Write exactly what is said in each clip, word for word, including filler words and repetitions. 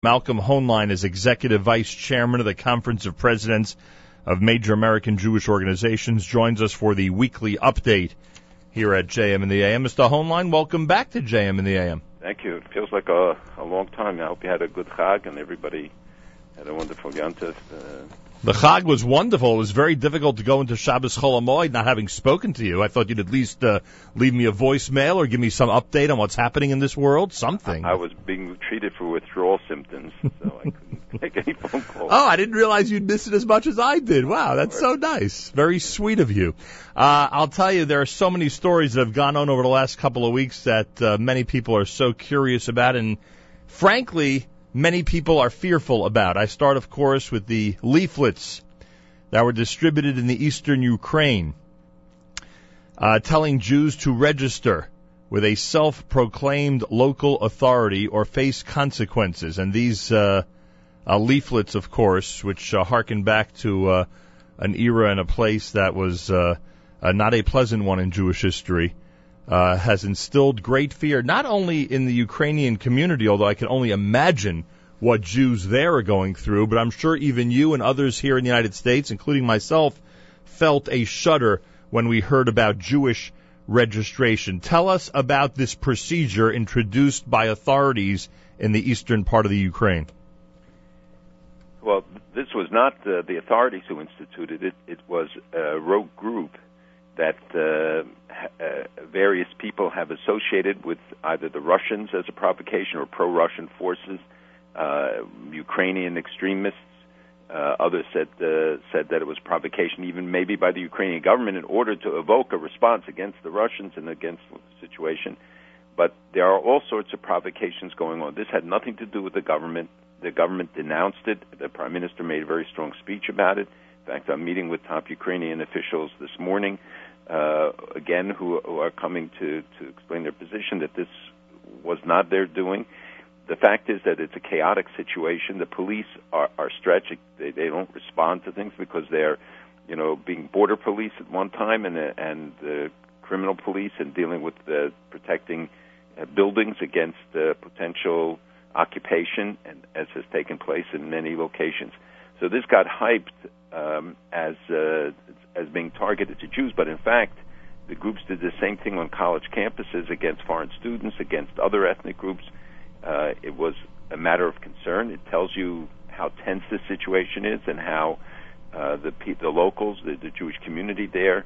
Malcolm Hoenlein is Executive Vice Chairman of the Conference of Presidents of Major American Jewish Organizations, joins us for the weekly update here at J M in the A M. Mister Hoenlein, welcome back to J M in the A M. Thank you. It feels like a, a long time. I hope you had a good Chag and everybody had a wonderful Yontif. Uh, the Chag was wonderful. It was very difficult to go into Shabbos Chol HaMoed not having spoken to you. I thought you'd at least uh, leave me a voicemail or give me some update on what's happening in this world, something. I, I was being treated for withdrawal symptoms, so I couldn't make any phone calls. Oh, I didn't realize you'd miss it as much as I did. Wow, that's so nice. Very sweet of you. Uh, I'll tell you, there are so many stories that have gone on over the last couple of weeks that uh, many people are so curious about, and frankly, many people are fearful about. I start, of course, with the leaflets that were distributed in the eastern Ukraine, uh, telling Jews to register with a self-proclaimed local authority or face consequences. And these uh, uh, leaflets, of course, which uh, harken back to uh, an era and a place that was uh, uh, not a pleasant one in Jewish history, Uh, has instilled great fear, not only in the Ukrainian community, although I can only imagine what Jews there are going through, but I'm sure even you and others here in the United States, including myself, felt a shudder when we heard about Jewish registration. Tell us about this procedure introduced by authorities in the eastern part of the Ukraine. Well, this was not uh, the authorities who instituted it. It was a rogue group that uh, uh, various people have associated with either the Russians as a provocation or pro-Russian forces, uh, Ukrainian extremists. Uh, others said uh, said that it was provocation, even maybe by the Ukrainian government, in order to evoke a response against the Russians and against the situation. But there are all sorts of provocations going on. This had nothing to do with the government. The government denounced it. The Prime Minister made a very strong speech about it. In fact, I'm meeting with top Ukrainian officials this morning, uh, again, who, who are coming to, to explain their position that this was not their doing. The fact is that it's a chaotic situation. The police are, are stretched. They, they don't respond to things because they're, you know, being border police at one time and uh, and the criminal police and dealing with uh, protecting uh, buildings against uh, potential occupation, and as has taken place in many locations. So this got hyped um, as uh, as being targeted to Jews, but in fact, the groups did the same thing on college campuses against foreign students, against other ethnic groups. Uh, it was a matter of concern. It tells you how tense the situation is and how uh, the the locals, the, the Jewish community there,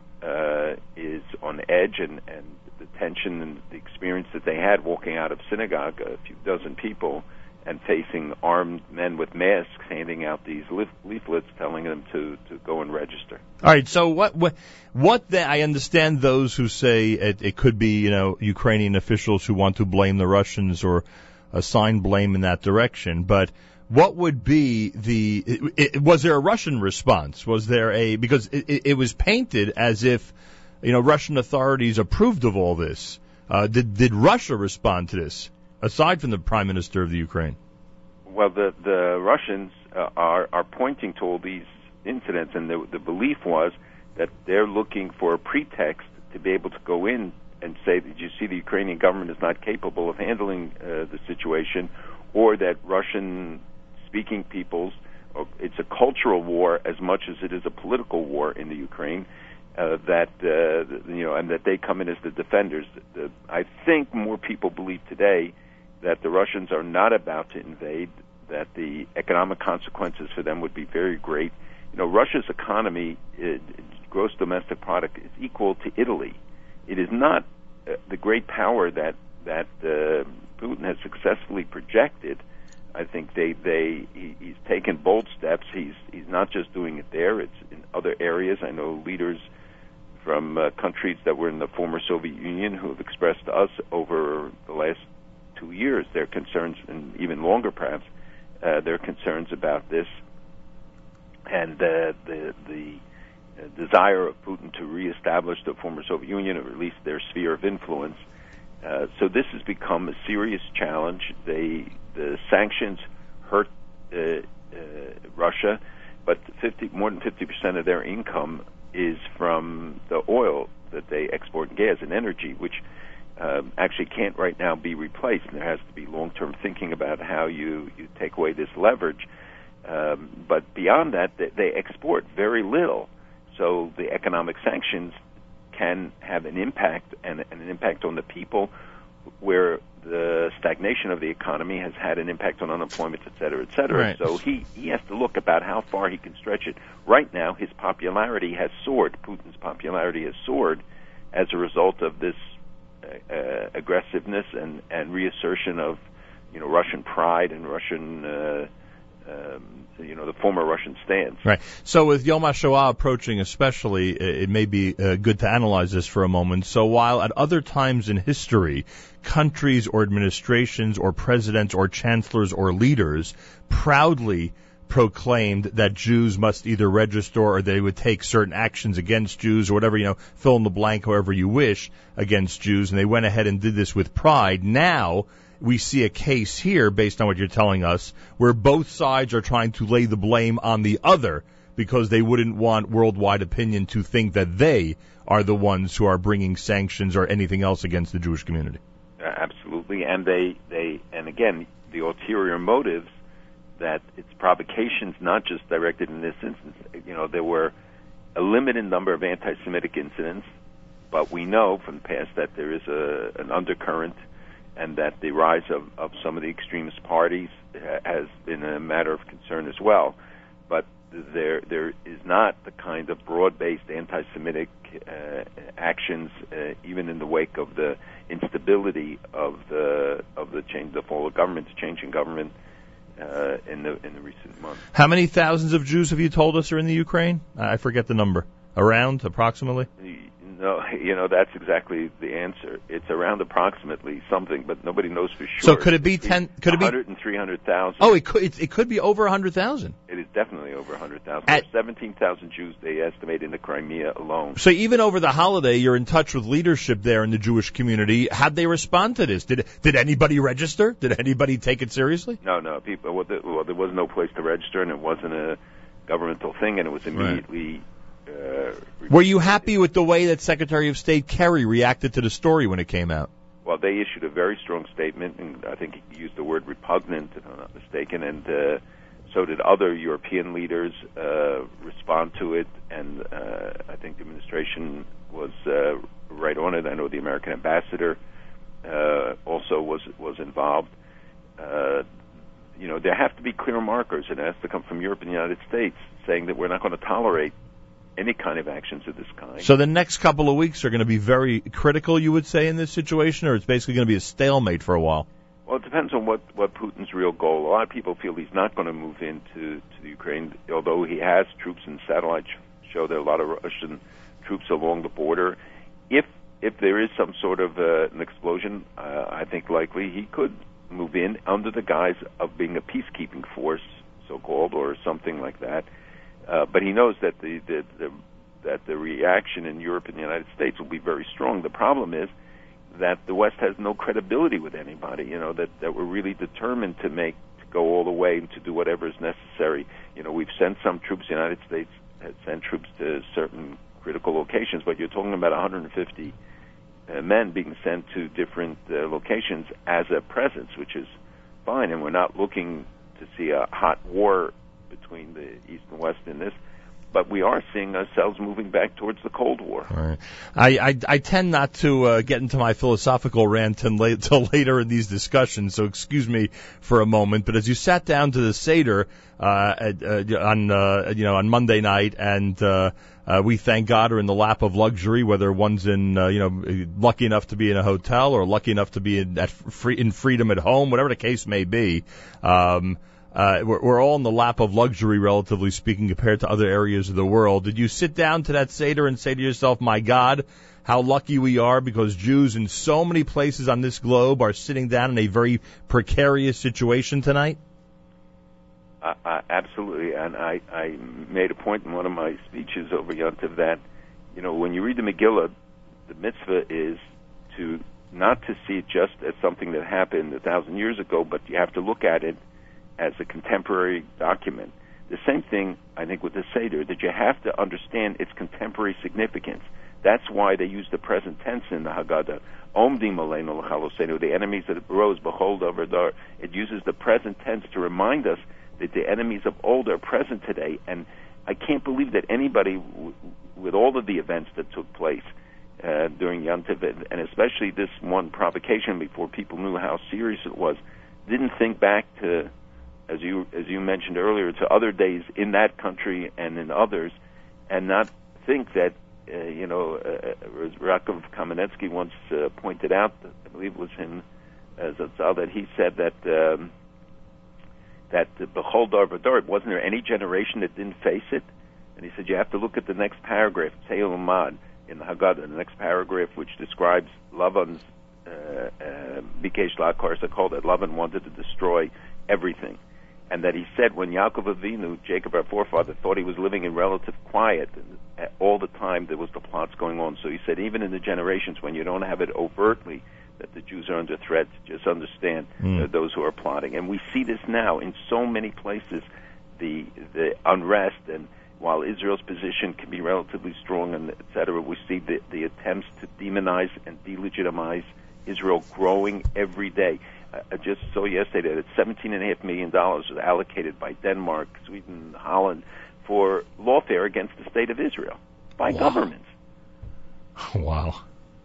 uh, is on edge, and, and the tension and the experience that they had walking out of synagogue, a few dozen people, and facing armed men with masks handing out these leaflets telling them to, to go and register. All right, so what what, what the, I understand those who say it, it could be, you know, Ukrainian officials who want to blame the Russians or assign blame in that direction, but what would be the, it, it, was there a Russian response? Was there a, because it, it, it was painted as if, you know, Russian authorities approved of all this. Uh, did, did Russia respond to this? Aside from the Prime Minister of the Ukraine? Well, the the Russians uh, are are pointing to all these incidents, and the, the belief was that they're looking for a pretext to be able to go in and say, did you see the Ukrainian government is not capable of handling uh, the situation, or that Russian-speaking peoples, or it's a cultural war as much as it is a political war in the Ukraine, uh, that, uh, you know, and that they come in as the defenders. The, I think more people believe today that the Russians are not about to invade, that the economic consequences for them would be very great. You know, Russia's economy, uh, gross domestic product, is equal to Italy. It is not uh, the great power that that uh, Putin has successfully projected. I think they they he, he's taken bold steps. He's he's not just doing it there; it's in other areas. I know leaders from uh, countries that were in the former Soviet Union who have expressed to us over the last two years their concerns, and even longer perhaps, uh, their concerns about this, and uh, the the uh, desire of Putin to reestablish the former Soviet Union, or at least their sphere of influence. Uh, so this has become a serious challenge. They, the sanctions hurt uh, uh, Russia, but fifty, more than fifty percent of their income is from the oil that they export, and gas and energy, which um, actually can't right now be replaced. And there has to be long-term thinking about how you, you take away this leverage. Um, but beyond that, they, they export very little. So the economic sanctions can have an impact and, and an impact on the people, where the stagnation of the economy has had an impact on unemployment, et cetera, et cetera. Right. So he, he has to look about how far he can stretch it. Right now, his popularity has soared. Putin's popularity has soared as a result of this uh, aggressiveness and, and reassertion of, you know, Russian pride and Russian, uh, um, you know, the former Russian stance. Right. So with Yom HaShoah approaching especially, it may be uh, good to analyze this for a moment. So while at other times in history, countries or administrations or presidents or chancellors or leaders proudly proclaimed that Jews must either register or they would take certain actions against Jews or whatever, you know, fill in the blank however you wish against Jews, and they went ahead and did this with pride. Now we see a case here, based on what you're telling us, where both sides are trying to lay the blame on the other because they wouldn't want worldwide opinion to think that they are the ones who are bringing sanctions or anything else against the Jewish community. Uh, absolutely, and they, they, and again, the ulterior motives, that it's provocations not just directed in this instance. You know, there were a limited number of anti-Semitic incidents, but we know from the past that there is a, an undercurrent, and that the rise of, of some of the extremist parties has been a matter of concern as well. But there there is not the kind of broad-based anti-Semitic uh, actions, uh, even in the wake of the instability of the of the change, the fall of government, the change in government uh, in the in the recent months. How many thousands of Jews have you told us are in the Ukraine? I forget the number. Around, approximately? No, you know, that's exactly the answer. It's around approximately something, but nobody knows for sure. So could it be ten? Could it be one hundred and three hundred thousand? Oh, it could. It, it could be over a hundred thousand. It is definitely over a hundred thousand. There's seventeen thousand Jews they estimate in the Crimea alone. So even over the holiday, you're in touch with leadership there in the Jewish community. How'd they respond to this? Did did anybody register? Did anybody take it seriously? No, no. People. Well, the, well there was no place to register, and it wasn't a governmental thing, and it was immediately. Right. Uh, Were you happy with the way that Secretary of State Kerry reacted to the story when it came out? Well, they issued a very strong statement, and I think he used the word repugnant, if I'm not mistaken, and uh, so did other European leaders uh, respond to it, and uh, I think the administration was uh, right on it. I know the American ambassador uh, also was was involved. Uh, you know, there have to be clear markers, and it has to come from Europe and the United States, saying that we're not going to tolerate any kind of actions of this kind. So the next couple of weeks are going to be very critical, you would say, in this situation, or it's basically going to be a stalemate for a while? Well, it depends on what, what Putin's real goal. A lot of people feel he's not going to move into to the Ukraine, although he has troops, and satellites show there are a lot of Russian troops along the border. If if there is some sort of uh, an explosion, uh, I think likely he could move in under the guise of being a peacekeeping force, so-called, or something like that. Uh, but he knows that the, the, the that the reaction in Europe and the United States will be very strong. The problem is that the West has no credibility with anybody. You know, that, that we're really determined to make to go all the way and to do whatever is necessary. You know, we've sent some troops. The United States has sent troops to certain critical locations, but you're talking about one hundred fifty uh, men being sent to different uh, locations as a presence, which is fine. And we're not looking to see a hot war between the East and West in this, but we are seeing ourselves moving back towards the Cold War. All right. I, I, I tend not to uh, get into my philosophical rant until later in these discussions, so excuse me for a moment. But as you sat down to the Seder uh, at, uh, on uh, you know on Monday night, and uh, uh, we thank God are in the lap of luxury, whether one's in uh, you know lucky enough to be in a hotel or lucky enough to be in, at free, in freedom at home, whatever the case may be. Um, Uh, we're, we're all in the lap of luxury, relatively speaking, compared to other areas of the world. Did you sit down to that Seder and say to yourself, my God, how lucky we are, because Jews in so many places on this globe are sitting down in a very precarious situation tonight? Uh, uh, absolutely. And I, I made a point in one of my speeches over Yontiv that, you know, when you read the Megillah, the mitzvah is to not to see it just as something that happened a thousand years ago, but you have to look at it as a contemporary document. The same thing, I think, with the Seder, that you have to understand its contemporary significance. That's why they use the present tense in the Haggadah. Omdim aleinu l'chalosenu, the enemies that arose, behold, over there. It uses the present tense to remind us that the enemies of old are present today. And I can't believe that anybody, w- with all of the events that took place uh, during Yom Tov, and especially this one provocation before people knew how serious it was, didn't think back to, as you as you mentioned earlier, to other days in that country and in others, and not think that, uh, you know, uh, Rakov Kamenetsky once uh, pointed out, I believe it was him, as a child, that he said that um, that the Bechol Dar V'Dor, wasn't there any generation that didn't face it? And he said you have to look at the next paragraph, Tzei L'mad, in the Haggadah, the next paragraph, which describes Lavan's Bikesh La'akar Sakol, that Lavan wanted to destroy everything. And that he said when Yaakov Avinu, Jacob our forefather, thought he was living in relative quiet, and all the time there was the plots going on. So he said even in the generations when you don't have it overtly that the Jews are under threat, just understand mm. uh, those who are plotting. And we see this now in so many places, the the unrest, and while Israel's position can be relatively strong, and et cetera, we see the, the attempts to demonize and delegitimize Israel growing every day. I just saw yesterday that seventeen point five million dollars was allocated by Denmark, Sweden, Holland for lawfare against the state of Israel by wow. governments. Wow.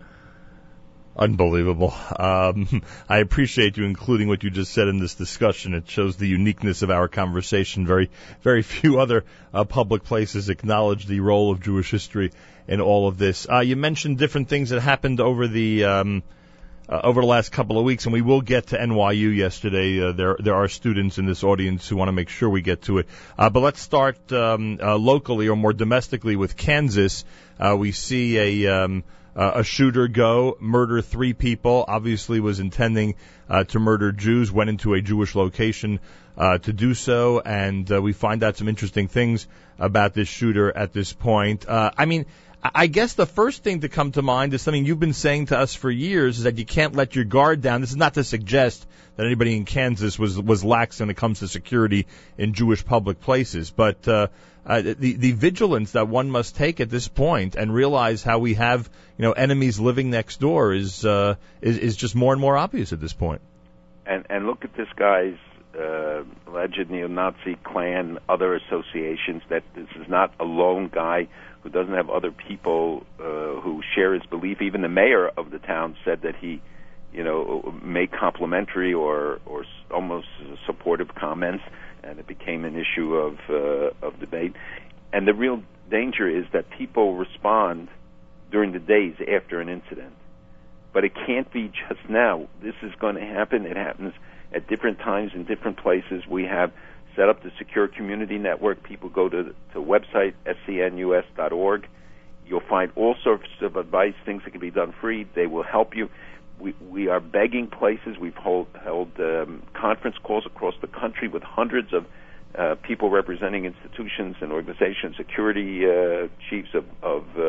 Unbelievable. Um, I appreciate you including what you just said in this discussion. It shows the uniqueness of our conversation. Very, very few other uh, public places acknowledge the role of Jewish history in all of this. Uh, you mentioned different things that happened over the um, Uh, over the last couple of weeks, and we will get to N Y U yesterday. Uh, there there are students in this audience who want to make sure we get to it. Uh, but let's start um, uh, locally, or more domestically, with Kansas. Uh, we see a um, uh, a shooter go, murder three people, obviously was intending uh, to murder Jews, went into a Jewish location uh, to do so, and uh, we find out some interesting things about this shooter at this point. Uh, I mean, I guess the first thing to come to mind is something you've been saying to us for years, is that you can't let your guard down. This is not to suggest that anybody in Kansas was was lax when it comes to security in Jewish public places, but uh, uh, the the vigilance that one must take at this point and realize how we have, you know, enemies living next door is uh, is, is just more and more obvious at this point. And and look at this guy's uh, alleged neo-Nazi clan, other associations. That this is not a lone guy who doesn't have other people uh, who share his belief. Even the mayor of the town said that he, you know, made complimentary or or almost supportive comments, and it became an issue of uh, of debate. And the real danger is that people respond during the days after an incident. But it can't be just now. This is going to happen. It happens at different times in different places. We have set up the Secure Community Network. People go to the website, S C N U S dot org. You'll find all sorts of advice, things that can be done free. They will help you. We, we are begging places. We've hold, held um, conference calls across the country with hundreds of uh, people representing institutions and organizations, security uh, chiefs of, of uh,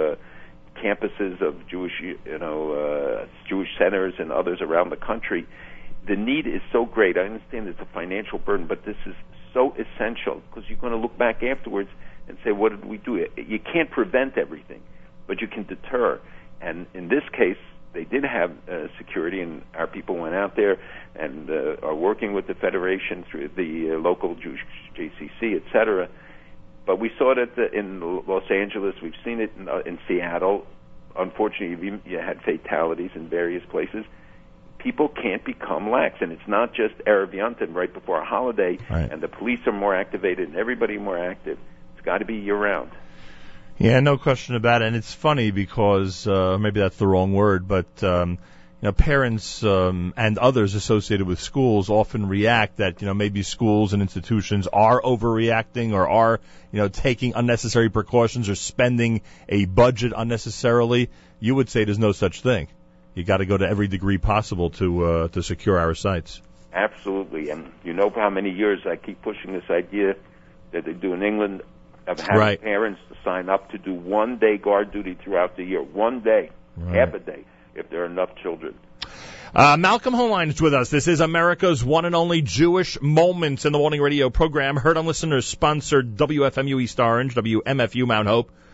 campuses of Jewish, you know, uh, Jewish centers and others around the country. The need is so great. I understand it's a financial burden, but this is so essential, because you're going to look back afterwards and say, what did we do? You can't prevent everything, but you can deter. And in this case, they did have uh, security, and our people went out there and uh, are working with the Federation through the uh, local Jewish J C C, et cetera. But we saw it at the, in Los Angeles. We've seen it in, uh, in Seattle. Unfortunately, you had fatalities in various places. People can't become lax, and it's not just Erev Yontif right before a holiday, right, and the police are more activated and everybody more active. It's got to be year-round. Yeah, no question about it. And it's funny because uh, maybe that's the wrong word, but um, you know, parents um, and others associated with schools often react that, you know, maybe schools and institutions are overreacting or are, you know, taking unnecessary precautions or spending a budget unnecessarily. You would say there's no such thing. You got to go to every degree possible to uh, to secure our sites. Absolutely, and you know how many years I keep pushing this idea that they do in England of having right. parents to sign up to do one day guard duty throughout the year, one day, right. half a day, if there are enough children. Uh, Malcolm Hoenlein is with us. This is America's one and only Jewish Moments in the Morning radio program, heard on listeners sponsored W F M U East Orange, W M F U Mount Hope,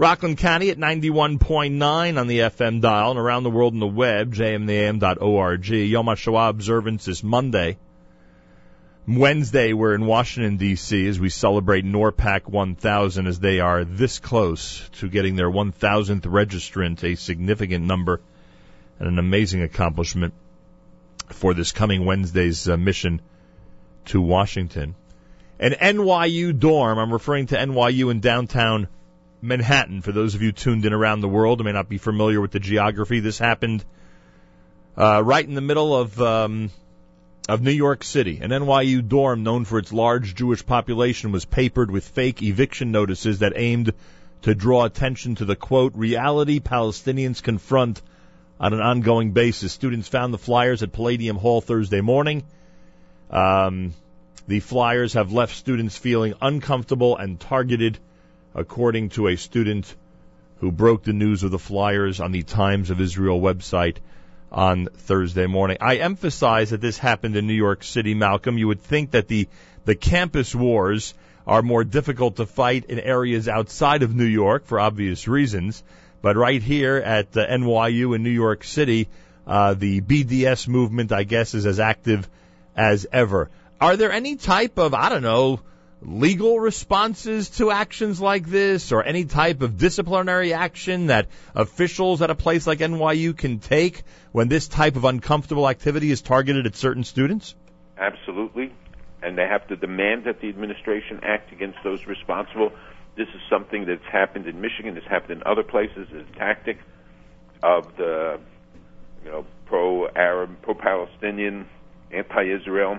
Rockland County at ninety-one point nine on the F M dial and around the world on the web, j m the a m dot org. Yom HaShoah observance is Monday. Wednesday, we're in Washington, D C as we celebrate NORPAC one thousand as they are this close to getting their one thousandth registrant, a significant number and an amazing accomplishment for this coming Wednesday's uh, mission to Washington. An N Y U dorm, I'm referring to N Y U in downtown Manhattan, for those of you tuned in around the world who may not be familiar with the geography. This happened uh, right in the middle of um, of New York City. An N Y U dorm known for its large Jewish population was papered with fake eviction notices that aimed to draw attention to the, quote, reality Palestinians confront on an ongoing basis. Students found the flyers at Palladium Hall Thursday morning. Um, the flyers have left students feeling uncomfortable and targeted, according to a student who broke the news of the flyers on the Times of Israel website on Thursday morning. I emphasize that this happened in New York City, Malcolm. You would think that the, the campus wars are more difficult to fight in areas outside of New York for obvious reasons, but right here at uh, N Y U in New York City, uh, the B D S movement, I guess, is as active as ever. Are there any type of, I don't know, legal responses to actions like this, or any type of disciplinary action that officials at a place like N Y U can take when this type of uncomfortable activity is targeted at certain students? Absolutely. And they have to demand that the administration act against those responsible. This is something that's happened in Michigan. It's happened in other places. It's a tactic of the, you know, pro-Arab, pro-Palestinian, anti-Israel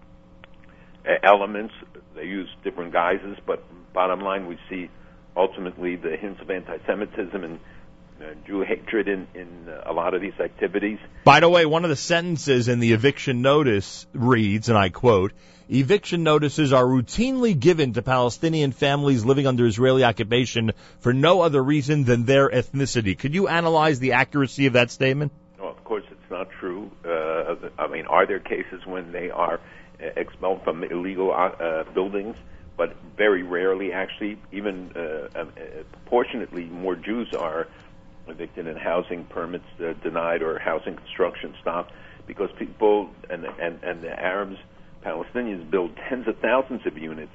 elements. They use different guises, but bottom line, we see ultimately the hints of anti-Semitism and uh, Jew hatred in, in uh, a lot of these activities. By the way, one of the sentences in the eviction notice reads, and I quote, eviction notices are routinely given to Palestinian families living under Israeli occupation for no other reason than their ethnicity. Could you analyze the accuracy of that statement? Well, of course, it's not true. Uh, I mean, are there cases when they are expelled from illegal uh, buildings? But very rarely, actually, even uh, uh, proportionately more Jews are evicted and housing permits uh, denied or housing construction stopped because people and, and, and the Arabs, Palestinians build tens of thousands of units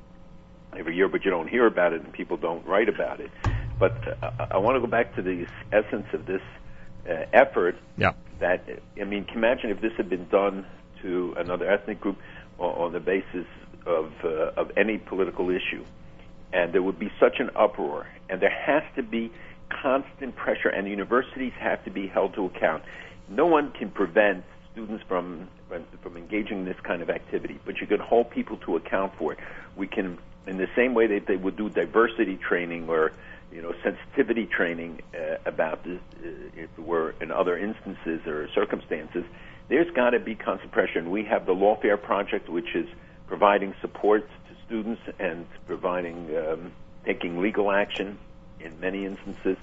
every year, but you don't hear about it and people don't write about it. But uh, I want to go back to the essence of this uh, effort. Yeah. That, I mean, can you imagine if this had been done to another ethnic group on the basis of uh, of any political issue, and there would be such an uproar, and there has to be constant pressure, and the universities have to be held to account. No one can prevent students from from engaging in this kind of activity, but you can hold people to account for it. We can, in the same way that they would do diversity training or, you know, sensitivity training uh, about this, uh, if it were in other instances or circumstances. There's got to be constant pressure, and we have the Lawfare Project, which is providing support to students and providing, um, taking legal action in many instances,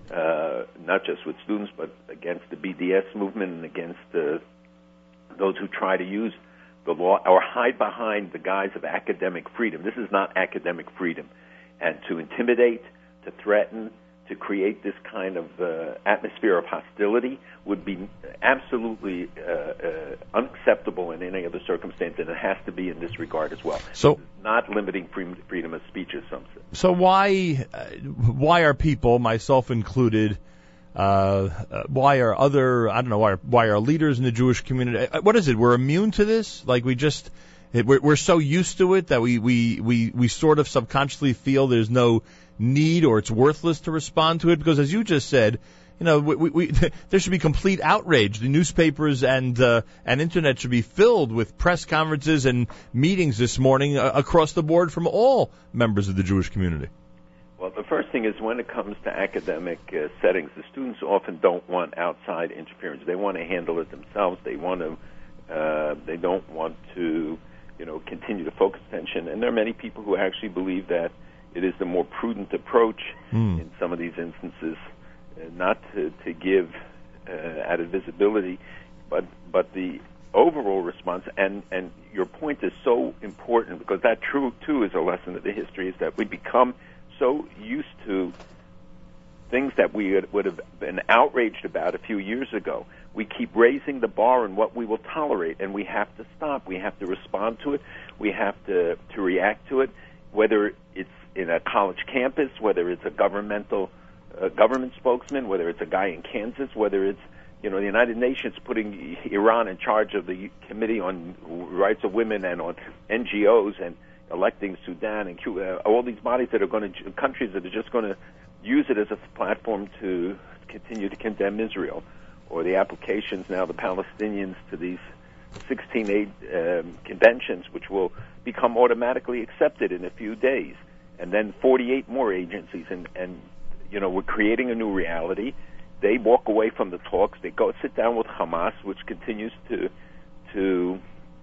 uh, not just with students, but against the B D S movement and against uh, those who try to use the law or hide behind the guise of academic freedom. This is not academic freedom. And to intimidate, to threaten, to create this kind of uh, atmosphere of hostility would be absolutely uh, uh, unacceptable in any other circumstance, and it has to be in this regard as well. So, not limiting freedom of speech, as some say. So why, uh, why are people, myself included, uh, uh, why are other, I don't know, why are, why are leaders in the Jewish community, uh, what is it, we're immune to this? Like we just, it, we're, we're so used to it that we, we, we, we sort of subconsciously feel there's no need or it's worthless to respond to it? Because as you just said, you know, we, we, there should be complete outrage. The newspapers and uh, and internet should be filled with press conferences and meetings this morning uh, across the board from all members of the Jewish community. Well, the first thing is when it comes to academic uh, settings, the students often don't want outside interference. They want to handle it themselves. They want to. Uh, they don't want to, you know, continue to focus attention. And there are many people who actually believe that it is the more prudent approach mm. in some of these instances, uh, not to, to give uh, added visibility, but but the overall response. And, and your point is so important because that true too is a lesson of the history, is that we become so used to things that we would, would have been outraged about a few years ago. We keep raising the bar on what we will tolerate, and we have to stop. We have to respond to it. We have to, to react to it, whether it's in a college campus, whether it's a governmental uh, government spokesman, whether it's a guy in Kansas, whether it's, you know, the United Nations putting Iran in charge of the Committee on Rights of Women and on N G Os and electing Sudan and Cuba, all these bodies that are going to, countries that are just going to use it as a platform to continue to condemn Israel, or the applications now, the Palestinians, to these sixteen aid um, conventions, which will become automatically accepted in a few days, and then forty-eight more agencies, and, and you know, we're creating a new reality. They walk away from the talks. They go sit down with Hamas, which continues to to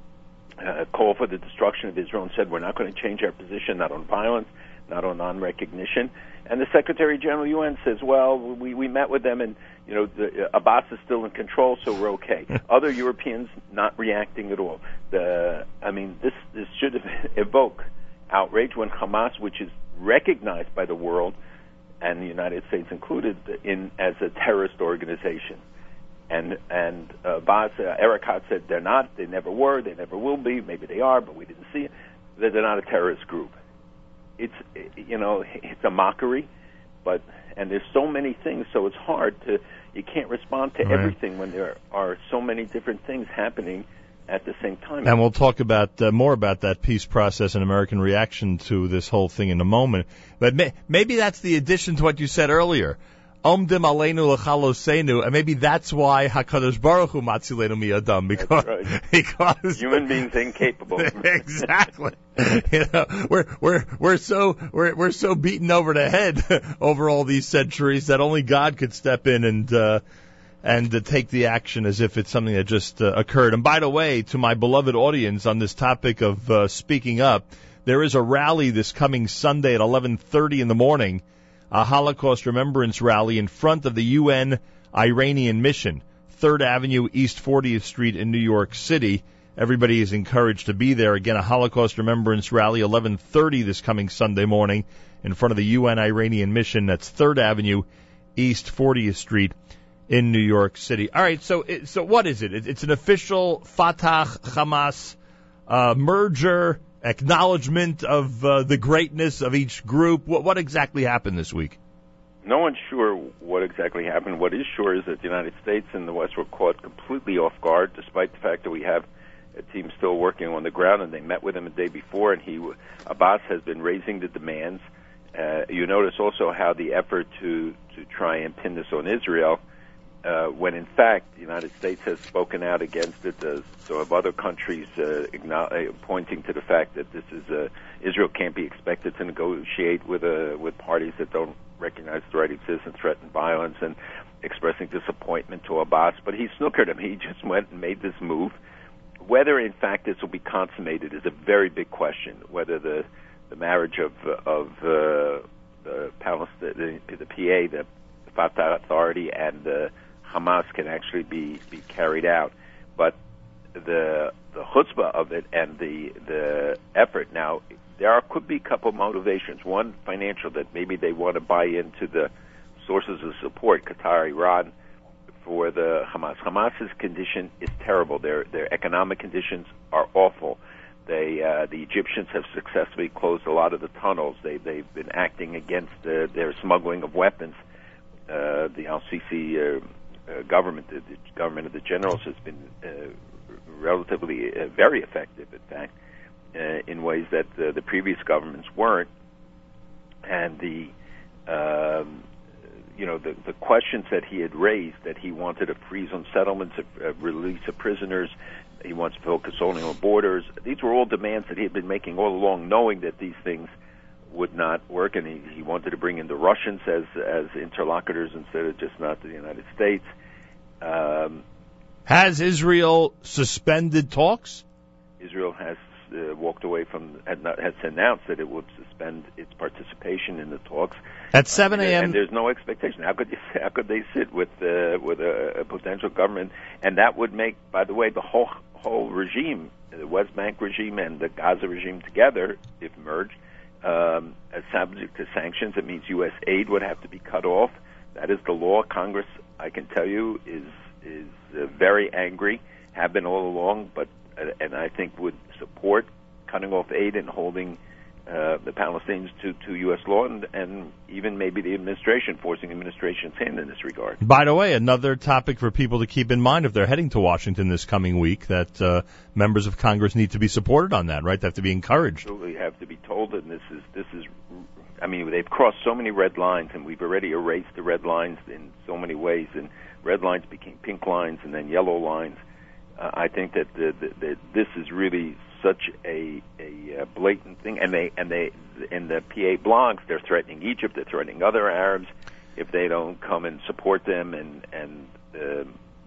uh, call for the destruction of Israel, and said we're not going to change our position, not on violence, not on non-recognition. And the Secretary General U N says, well, we, we met with them, and you know, the, uh, Abbas is still in control, so we're okay. Other Europeans not reacting at all. The, I mean, this this should evoke outrage when Hamas, which is recognized by the world, and the United States included, in as a terrorist organization. And and uh, Abbas, uh, Erekat said they're not, they never were, they never will be, maybe they are, but we didn't see it. They're not a terrorist group. It's, you know, it's a mockery, but, and there's so many things, so it's hard to, you can't respond to right. everything when there are so many different things happening at the same time. And we'll talk about uh, more about that peace process and American reaction to this whole thing in a moment. But may, maybe that's the addition to what you said earlier. Omdim aleinu l'chalosenu, and maybe that's why Hakadosh Baruch Hu matzilenu mi'adam, because right. because human beings incapable. Exactly. You know, we're we're we're so we're we're so beaten over the head over all these centuries that only God could step in and uh, and uh, take the action as if it's something that just uh, occurred. And by the way, to my beloved audience on this topic of uh, speaking up, there is a rally this coming Sunday at eleven thirty in the morning. A Holocaust Remembrance Rally in front of the U N Iranian Mission, third Avenue, East fortieth Street in New York City. Everybody is encouraged to be there. Again, a Holocaust Remembrance Rally, eleven thirty this coming Sunday morning in front of the U N Iranian Mission. That's third Avenue, East fortieth Street in New York City. All right, so it, so what is it? It's an official Fatah-Hamas uh, merger, acknowledgement of uh, the greatness of each group. What, what exactly happened this week? No one's sure what exactly happened. What is sure is that the United States and the West were caught completely off guard, despite the fact that we have a team still working on the ground, and they met with him the day before, and he, Abbas has been raising the demands. Uh, you notice also how the effort to, to try and pin this on Israel, Uh, when in fact the United States has spoken out against it, uh, so have other countries uh, igno- uh, pointing to the fact that this is uh, Israel can't be expected to negotiate with uh, with parties that don't recognize the right of citizens, threaten violence, and expressing disappointment to Abbas. But he snookered him. He just went and made this move. Whether in fact this will be consummated is a very big question. Whether the the marriage of of uh, the Palestine, the, the P A, the Fatah Authority, and the Hamas can actually be, be carried out, but the the chutzpah of it and the the effort. Now, there are, could be a couple of motivations. One, financial, that maybe they want to buy into the sources of support, Qatar, Iran, for the Hamas. Hamas's condition is terrible. Their their economic conditions are awful. They uh, the Egyptians have successfully closed a lot of the tunnels. They they've been acting against the, their smuggling of weapons. Uh, the Al-Sisi uh, uh, government, the, the government of the generals, has been uh, relatively uh, very effective, in fact, uh, in ways that uh, the previous governments weren't. And the, um, you know, the, the questions that he had raised, that he wanted a freeze on settlements, a, a release of prisoners, he wants to focus only on borders. These were all demands that he had been making all along, knowing that these things would not work, and he, he wanted to bring in the Russians as as interlocutors instead of just not the United States. Um, has Israel suspended talks? Israel has uh, walked away from, had not, has announced that it would suspend its participation in the talks. At seven a.m. Uh, and there's no expectation. How could they, how could they sit with uh, with a, a potential government? And that would make, by the way, the whole whole regime, the West Bank regime and the Gaza regime together, if merged, Um, as subject to sanctions. It means U S aid would have to be cut off. that is the law. Congress, I can tell you, is is uh, very angry, have been all along, but uh, and I think would support cutting off aid and holding uh, the Palestinians to, to U S law, and, and even maybe the administration, forcing the administration's hand in this regard. By the way, another topic for people to keep in mind if they're heading to Washington this coming week, that uh, members of Congress need to be supported on that, right? They have to be encouraged. Absolutely have to be told, and this is this is. I mean, they've crossed so many red lines, and we've already erased the red lines in so many ways, and red lines became pink lines and then yellow lines. Uh, I think that the, the, the, this is really such a, a blatant thing, and they and they in the P A blogs, they're threatening Egypt, they're threatening other Arabs if they don't come and support them, and and uh,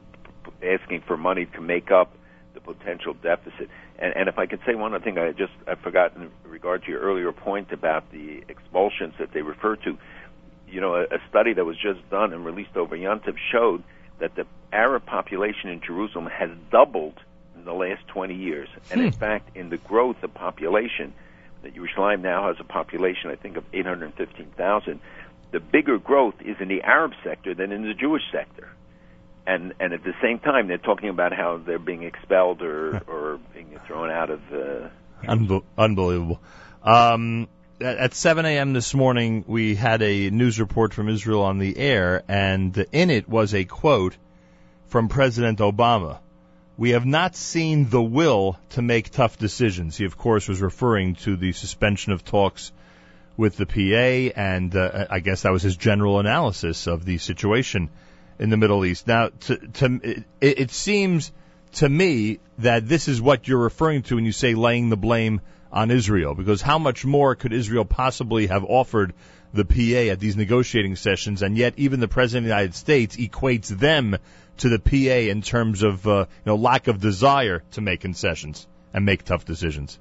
asking for money to make up the potential deficit. And, and if I could say one other thing, I just I forgot in regard to your earlier point about the expulsions that they refer to. You know, a, a study that was just done and released over Yontif showed that the Arab population in Jerusalem has doubled in the last twenty years. And hmm. in fact, in the growth of population, that Yerushalayim now has a population, I think, of eight hundred fifteen thousand. The bigger growth is in the Arab sector than in the Jewish sector. And and at the same time, they're talking about how they're being expelled or, or being thrown out of... Uh, Unbe- unbelievable. Um, at, at seven a.m. this morning, we had a news report from Israel on the air, and in it was a quote from President Obama. We have not seen the will to make tough decisions. He, of course, was referring to the suspension of talks with the P A, and uh, I guess that was his general analysis of the situation in the Middle East. Now, to, to, it, it seems to me that this is what you're referring to when you say laying the blame on Israel, because how much more could Israel possibly have offered the P A at these negotiating sessions, and yet even the President of the United States equates them to the P A in terms of uh, you know, lack of desire to make concessions and make tough decisions.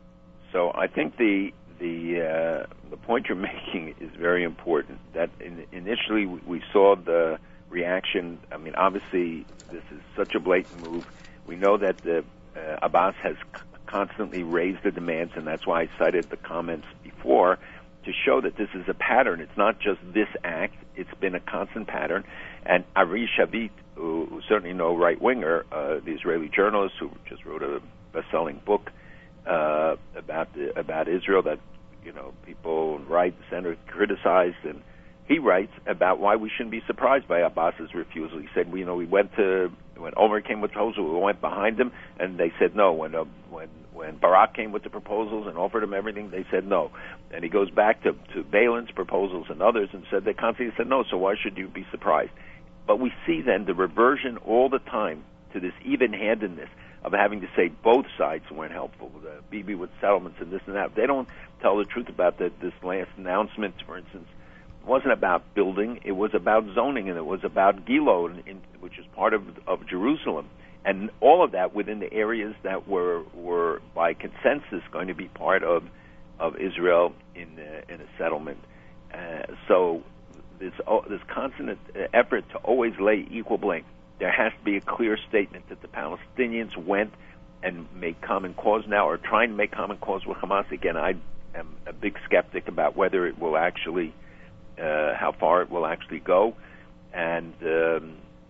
So I think the the uh, the point you're making is very important. That in, initially we saw the reaction. I mean, obviously, this is such a blatant move. We know that the, uh, Abbas has c- constantly raised the demands, and that's why I cited the comments before to show that this is a pattern. It's not just this act. It's been a constant pattern. And Ari Shavit, who, who's certainly no right-winger, uh, the Israeli journalist who just wrote a best-selling book uh, about the, about Israel that, you know, people right and center criticized, and he writes about why we shouldn't be surprised by Abbas's refusal. He said, you know, we went to, when Omar came with proposals, we went behind him, and they said no. When uh, when when Barak came with the proposals and offered him everything, they said no. And he goes back to, to Balin's proposals and others and said, they constantly said no, so why should you be surprised? But we see then the reversion all the time to this even-handedness of having to say both sides weren't helpful. The Bibi with settlements and this and that. They don't tell the truth about the, this last announcement, for instance. It wasn't about building, it was about zoning, and it was about Gilo, in, in, which is part of, of Jerusalem. And all of that within the areas that were, were by consensus, going to be part of, of Israel in, uh, in a settlement. Uh, so this, oh, this constant effort to always lay equal blame. There has to be a clear statement that the Palestinians went and made common cause now, or trying to make common cause with Hamas. Again, I am a big skeptic about whether it will actually Uh, how far it will actually go, and um,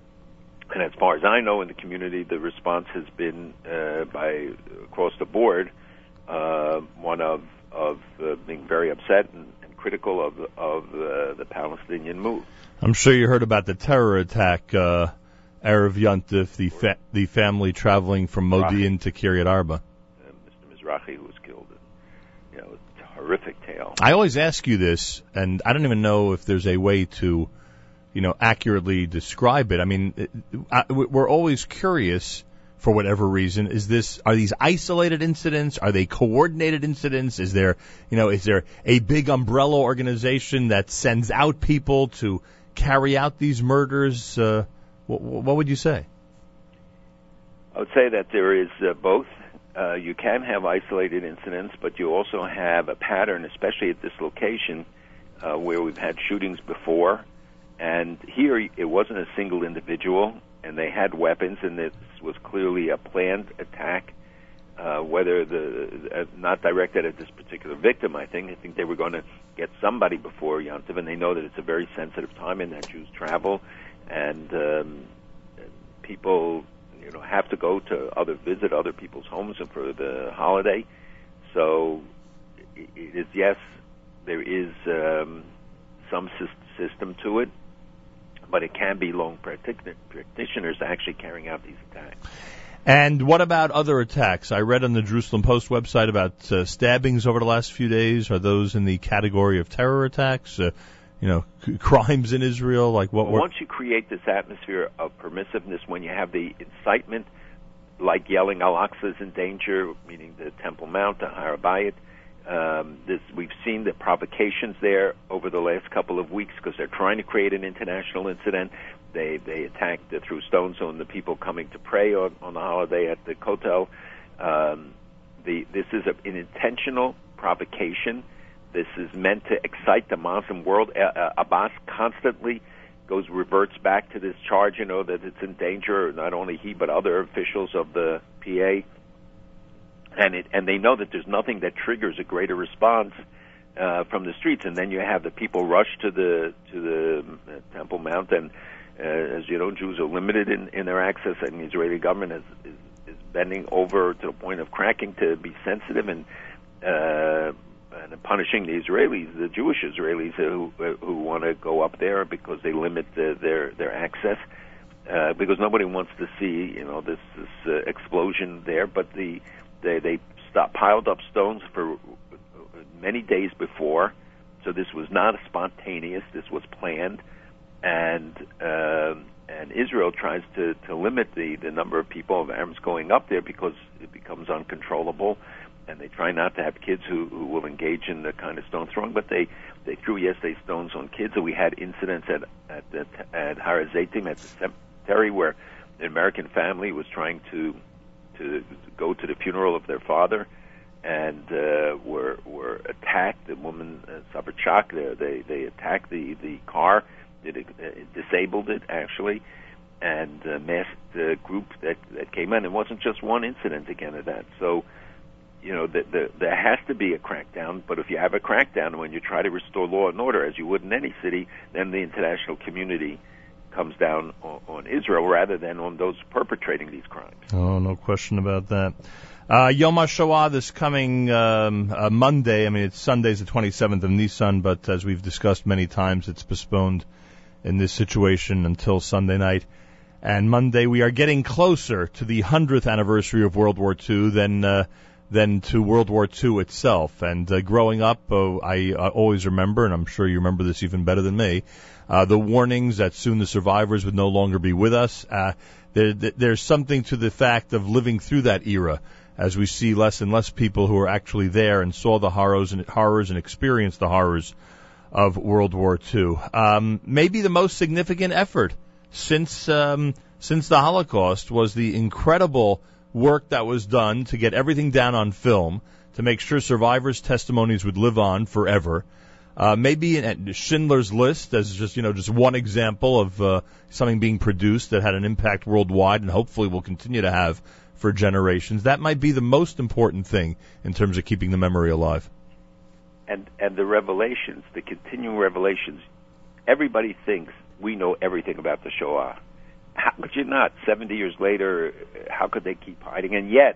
and as far as I know in the community, the response has been uh, by across the board uh, one of of uh, being very upset and, and critical of of uh, the Palestinian move. I'm sure you heard about the terror attack, uh, Erev Yontif, the fa- the family traveling from Modi'in to Kiryat Arba. Uh, Mister Mizrahi, who was killed. You know, horrific tale. I always ask you this, and I don't even know if there's a way to, you know, accurately describe it. I mean, it, I, we're always curious, for whatever reason, is this, are these isolated incidents? Are they coordinated incidents? Is there, you know, is there a big umbrella organization that sends out people to carry out these murders? Uh, what, what would you say? I would say that there is uh, both. Uh, you can have isolated incidents, but you also have a pattern, especially at this location, uh, where we've had shootings before. And here it wasn't a single individual, and they had weapons, and this was clearly a planned attack. uh, whether the uh, not directed at this particular victim. I think I think they were going to get somebody before Yom Tov, and they know that it's a very sensitive time and that Jews travel, and um, people, you know, have to go to other visit other people's homes for the holiday. So it is, yes, there is um, some system to it, but it can be lone practitioners actually carrying out these attacks. And what about other attacks? I read on the Jerusalem Post website about uh, stabbings over the last few days. Are those in the category of terror attacks? Uh, you know, c- crimes in Israel? Like what? Well, once you create this atmosphere of permissiveness, when you have the incitement, like yelling Al-Aqsa is in danger, meaning the Temple Mount, the Har HaBayit, um, this, we've seen the provocations there over the last couple of weeks because they're trying to create an international incident. They they attacked, uh, threw stones on the people coming to pray on, on the holiday at the Kotel. Um, the, this is a, an intentional provocation. This is meant to excite the Muslim world. Uh, uh, Abbas constantly goes reverts back to this charge, you know, that it's in danger. Not only he, but other officials of the P A, and it and they know that there's nothing that triggers a greater response uh, from the streets. And then you have the people rush to the to the uh, Temple Mount, and uh, as you know, Jews are limited in, in their access, and the Israeli government is, is, is bending over to the point of cracking to be sensitive and. Uh, and punishing the Israelis, the Jewish Israelis who who want to go up there because they limit the, their their access, uh, because nobody wants to see, you know, this this uh, explosion there. But the they they stopped, piled up stones for many days before, so this was not spontaneous. This was planned, and uh, and Israel tries to to limit the the number of people of arms going up there because it becomes uncontrollable. And they try not to have kids who, who will engage in the kind of stone throwing, but they, they threw yesterday stones on kids. And we had incidents at at at, at Har HaZeitim, at the cemetery, where an American family was trying to to go to the funeral of their father, and uh, were were attacked. The woman uh, suffered shock. They they, they attacked the the car. It, it disabled it actually, and a masked uh, group that that came in. It wasn't just one incident again of that. So. You know, the, the, there has to be a crackdown, but if you have a crackdown when you try to restore law and order, as you would in any city, then the international community comes down on, on Israel rather than on those perpetrating these crimes. Oh, no question about that. Uh, Yom HaShoah this coming um, uh, Monday. I mean, it's Sunday's the twenty-seventh of Nisan, but as we've discussed many times, it's postponed in this situation until Sunday night. And Monday, we are getting closer to the hundredth anniversary of World War Two than... Uh, than to World War Two itself. And uh, growing up, uh, I, I always remember, and I'm sure you remember this even better than me, uh, the warnings that soon the survivors would no longer be with us. Uh, there, there's something to the fact of living through that era as we see less and less people who are actually there and saw the horrors and horrors and experienced the horrors of World War Two. Um, maybe the most significant effort since um, since the Holocaust was the incredible work that was done to get everything down on film, to make sure survivors' testimonies would live on forever. Uh, maybe in Schindler's List as just, you know, just one example of uh, something being produced that had an impact worldwide and hopefully will continue to have for generations. That might be the most important thing in terms of keeping the memory alive. And and the revelations, the continuing revelations, everybody thinks we know everything about the Shoah. How could you not? seventy years later, how could they keep hiding? And yet,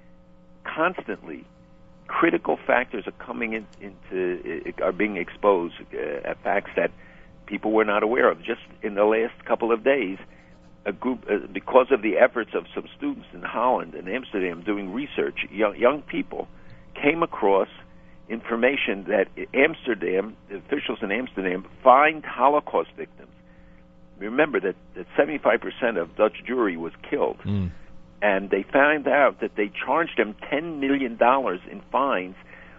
constantly, critical factors are coming in, into, are being exposed, uh, facts that people were not aware of. Just in the last couple of days, a group, uh, because of the efforts of some students in Holland and Amsterdam doing research, young, young people came across information that Amsterdam, the officials in Amsterdam, fined Holocaust victims. Remember that, that seventy-five percent of Dutch Jewry was killed. Mm. And they found out that they charged them ten million dollars in fines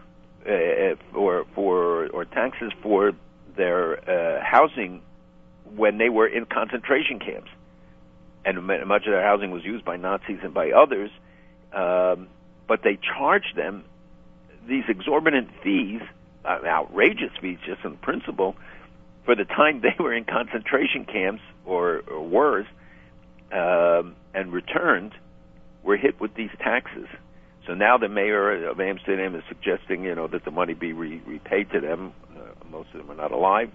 uh, for, for, or taxes for their uh, housing when they were in concentration camps. And much of their housing was used by Nazis and by others. Um, but they charged them these exorbitant fees, uh, outrageous fees just in principle, for the time they were in concentration camps or, or worse, um, and returned, were hit with these taxes. So now the mayor of Amsterdam is suggesting, you know, that the money be re- repaid to them. Uh, most of them are not alive.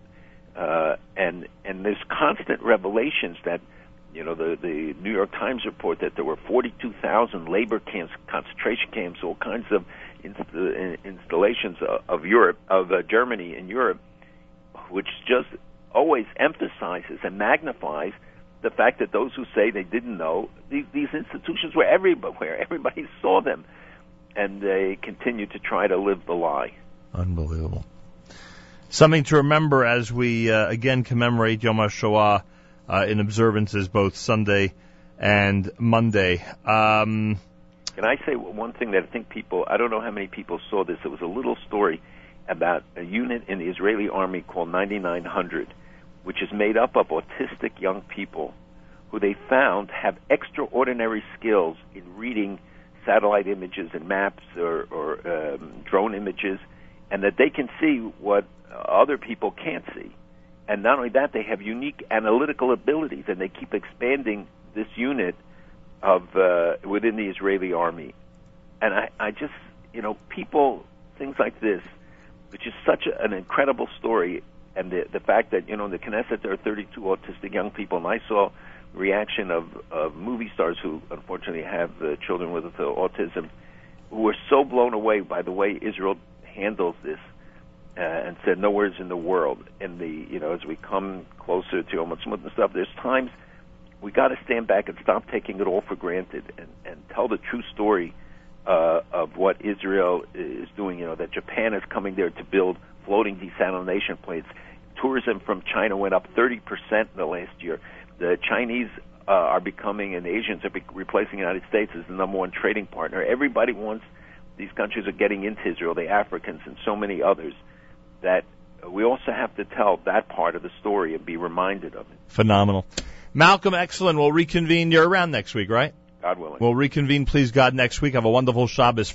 Uh, and and there's constant revelations that, you know, the, the New York Times report that there were forty-two thousand labor camps, concentration camps, all kinds of inst- installations of, of Europe, of uh, Germany in Europe, which just always emphasizes and magnifies the fact that those who say they didn't know, these, these institutions were everywhere. Everybody saw them, and they continue to try to live the lie. Unbelievable. Something to remember as we, uh, again, commemorate Yom HaShoah uh, in observances both Sunday and Monday. Um, Can I say one thing that I think people, I don't know how many people saw this. It was a little story about a unit in the Israeli army called ninety-nine hundred, which is made up of autistic young people who they found have extraordinary skills in reading satellite images and maps or, or um, drone images, and that they can see what other people can't see. And not only that, they have unique analytical abilities, and they keep expanding this unit of uh, within the Israeli army. And I, I just, you know, people, things like this, which is such a, an incredible story. And the the fact that, you know, in the Knesset there are thirty-two autistic young people, and I saw reaction of, of movie stars who unfortunately have uh, children with uh, autism, who were so blown away by the way Israel handles this, uh, and said no words in the world. And the you know as we come closer to Yom Ha'atzmaut and stuff, there's times we got to stand back and stop taking it all for granted and, and tell the true story uh, of what Israel is doing. You know, that Japan is coming there to build floating desalination plants. Tourism from China went up thirty percent in the last year. The Chinese uh, are becoming, and the Asians are be- replacing the United States as the number one trading partner. Everybody wants, these countries are getting into Israel, the Africans and so many others, that we also have to tell that part of the story and be reminded of it. Phenomenal. Malcolm, excellent. We'll reconvene. You're around next week, right? God willing. We'll reconvene, please God, next week. Have a wonderful Shabbos.